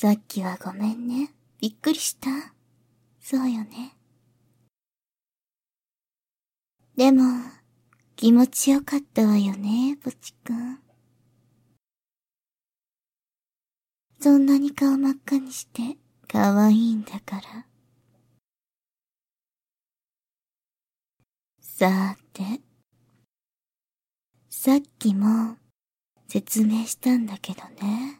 さっきはごめんね。びっくりした。そうよね。でも、気持ちよかったわよね、ポチくん。そんなに顔真っ赤にして可愛いんだから。さて、さっきも説明したんだけどね。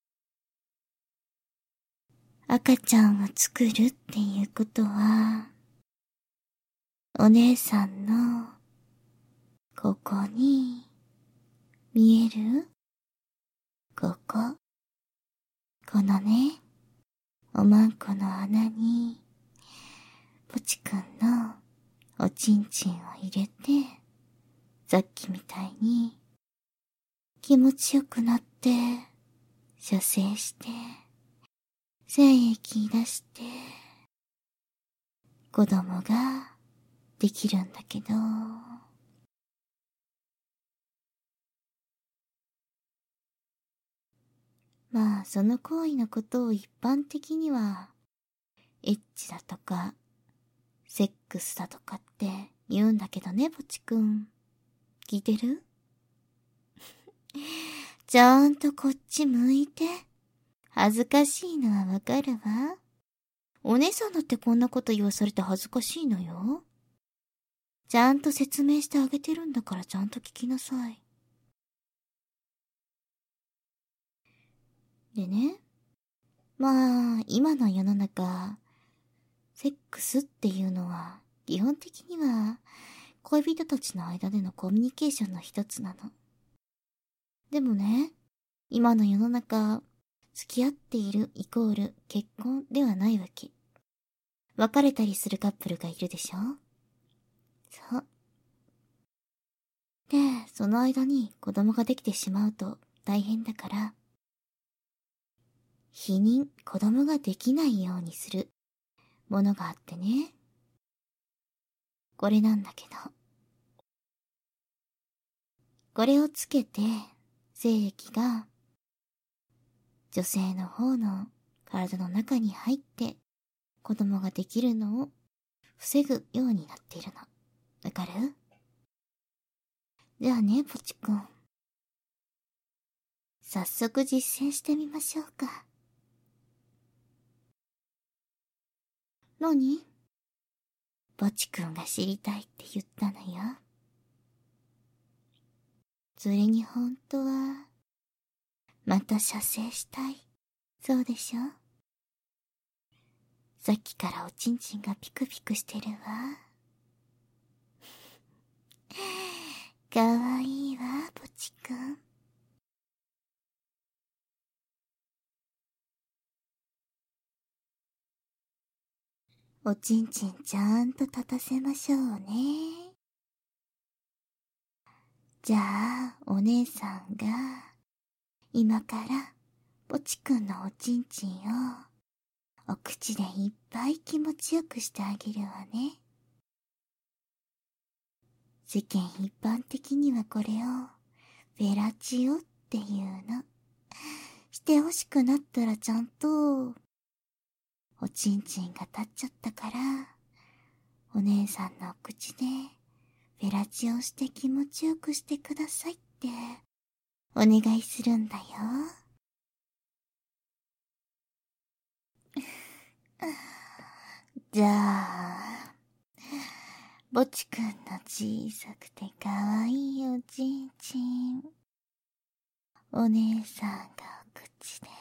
赤ちゃんを作るっていうことは、お姉さんのここに見える？ここ。このね、おまんこの穴に、ポチくんのおちんちんを入れて、さっきみたいに気持ちよくなって、射精して、精液出して、子供ができるんだけど、まあその行為のことを一般的には、エッチだとか、セックスだとかって言うんだけどね、ポチくん。聞いてる？ちゃんとこっち向いて。恥ずかしいのはわかるわ。お姉さんだってこんなこと言わされて恥ずかしいのよ。ちゃんと説明してあげてるんだからちゃんと聞きなさい。でね、まあ、今の世の中、セックスっていうのは、基本的には、恋人たちの間でのコミュニケーションの一つなの。でもね、今の世の中、付き合っているイコール結婚ではないわけ。別れたりするカップルがいるでしょ？そう。で、その間に子供ができてしまうと大変だから、避妊、子供ができないようにするものがあってね。これなんだけど。これをつけて、精液が女性の方の体の中に入って子供ができるのを防ぐようになっているの。わかる？じゃあね、ポチくん。早速実践してみましょうか。何？ポチくんが知りたいって言ったのよ。それに本当は、また射精したい。そうでしょ？さっきからおちんちんがピクピクしてるわ。かわいいわ、ポチくん。おちんちんちゃんと立たせましょうね。じゃあ、お姉さんが、今から、ポチくんのおちんちんを、お口でいっぱい気持ちよくしてあげるわね。世間一般的にはこれを、フェラチオっていうの。してほしくなったらちゃんと、おちんちんが立っちゃったから、お姉さんのお口で、フェラチオして気持ちよくしてくださいって、お願いするんだよ。じゃあ、ぼちくんの小さくてかわいいおちんちん、お姉さんがお口で、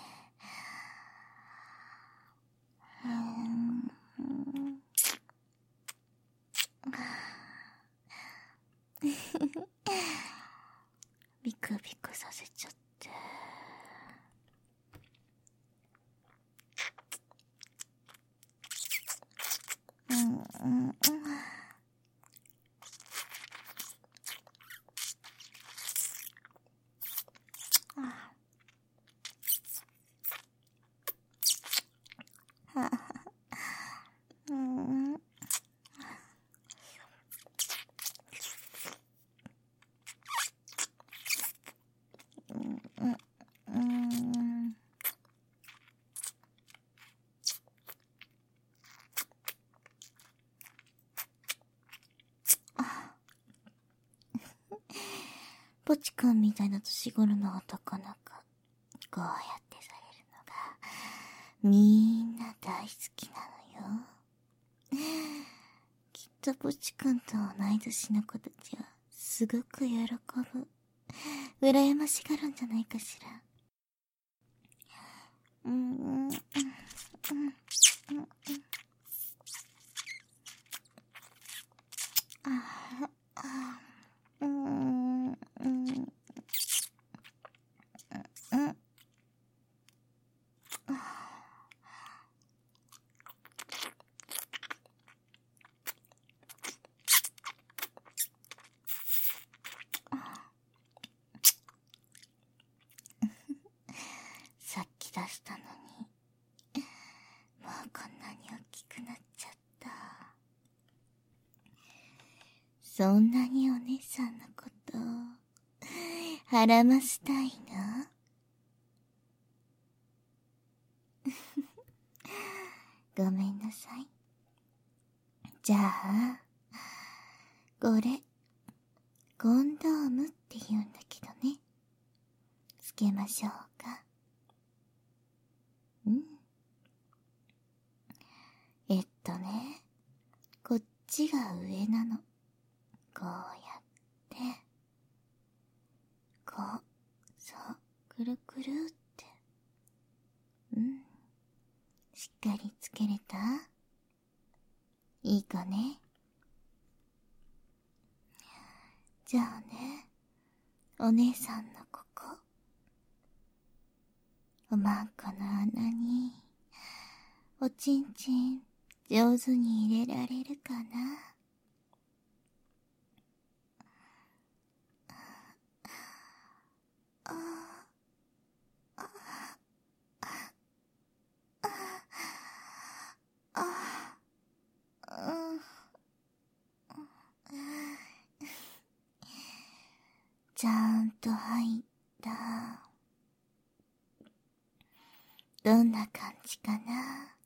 ビクビクさせちゃって。 ポチくんみたいな年頃の男の子、こうやってされるのが、みんな大好きなのよ。きっとポチくんと同い年の子たちは、すごく喜ぶ。羨ましがるんじゃないかしら。さっき出したのに、もうこんなに大きくなっちゃった。そんなにお姉さんのことを孕ませたいの？ごめんなさい。じゃあ、これコンドームって言うんだけどね、つけましょうか。こっちが上なの。こうやって、こう、そう、くるくるって。しっかりつけれた？いいかね。じゃあね、お姉さんのここ、おまんこの穴に、おちんちん上手に入れられるかな？ちゃんと入った。どんな感じかな？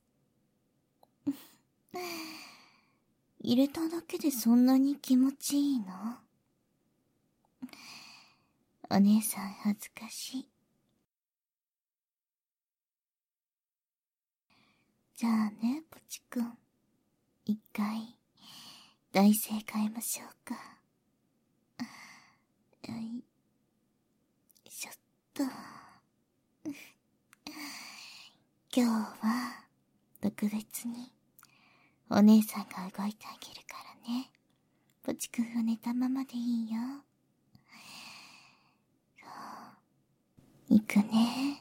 入れただけでそんなに気持ちいいの？お姉さん恥ずかしい。じゃあね、ポチくん。一回、大正変えましょうか。よいしょっと。今日は、特別に、お姉さんが動いてあげるからね。ポチくんは寝たままでいいよ。いくね。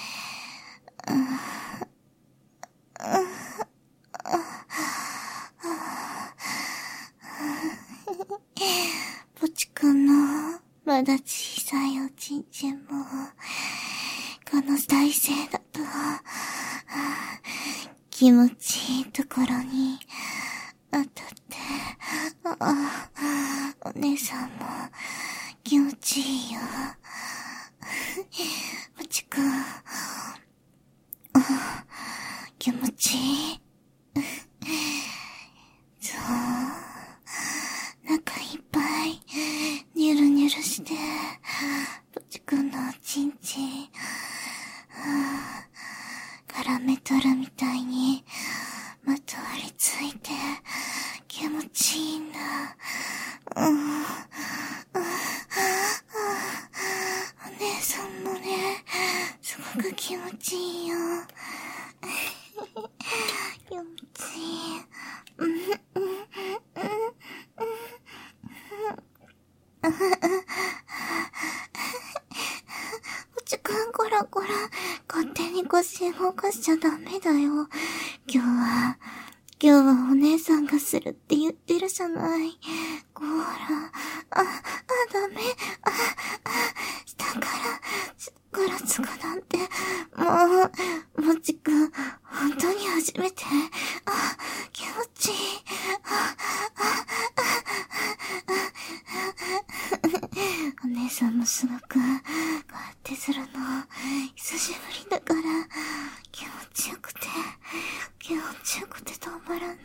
ポチくんのまだ小さいおちんちんもこの体勢だと気持ちいいところに当たってお姉さんも気持ちいいよ。ポチくん気持ちいい。そう中いっぱいニュルニュルしてポチくんのおちんちん絡めとるみたいにまとわりついて気持ちいいんだ。お姉さんもねすごく気持ちいいよ。気持ちいい。ポチくんこらこら勝手に腰動かしちゃダメだよ。今日はお姉さんがするって言ってるじゃない。こら、ダメ。下からつくなんて、もちくん、本当に初めて。気持ちいい。お姉さんもすごく、こうやってするの、久しぶりだから、気持ちよくて止まらない。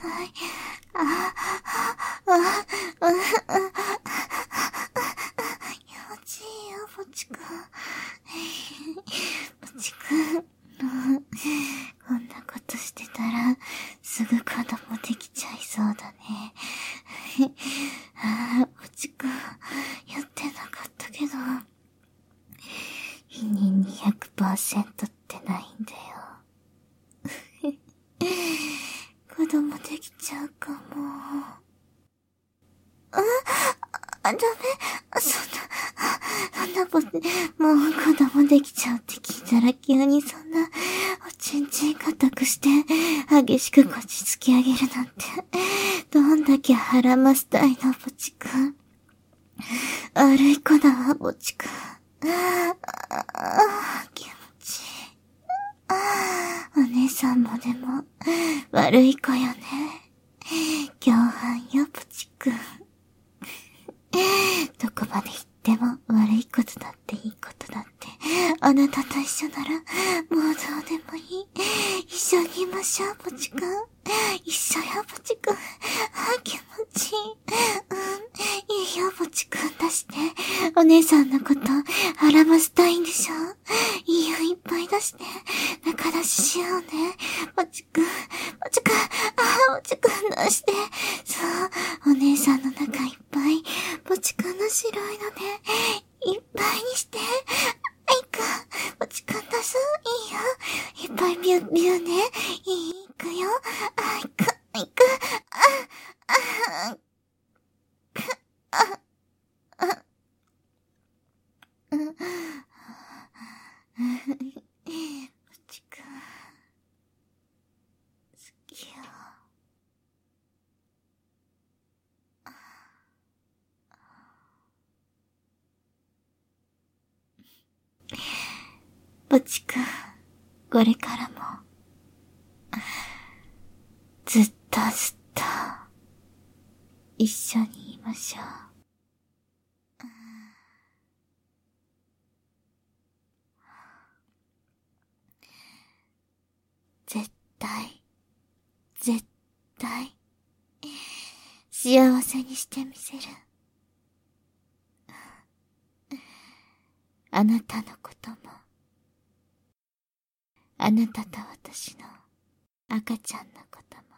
気持ちいい。 ちくん。もちくん。こんなことしてたら、すぐ子供できちゃいそうだね。もちくん、やってなかったけど、否認に 100% ってないんだよ。子供できちゃうかも。ダメ。そんなこと、もう子供できちゃうって聞いたら急にそんな、おちんちん固くして、激しくこじつき上げるなんて、どんだけ腹ましたいの、ぼちくん。悪い子だわ、ぼちくん。気持ちいい。お姉さんもでも、悪い子よね。共犯よ、ぼちくん。どこまで行っても悪いことだっていいことだって、あなたと一緒なら、もうどうでもいい。一緒にいましょう、ぼちくん。一緒よ、ぼちくん。気持ちいい。いいよ、ぼちくん出して。お姉さんのこと、腹ませたいんでしょ。いいよ、いっぱい出して。仲出ししようね。ぼちくん、ぼちくん、ぼちくん出して。そう、お姉さんの中いっぱい、ぼちくんの白いので、いっぱいにして。いく。ぼちくん出す。いいよ。いっぱいビュービューね。いくよ。いく。ぼちくん、好きよ。ぼちくん、これからも、ずっとずっと、一緒にいましょう。絶対、絶対、幸せにしてみせる。あなたのことも、あなたと私の赤ちゃんのことも。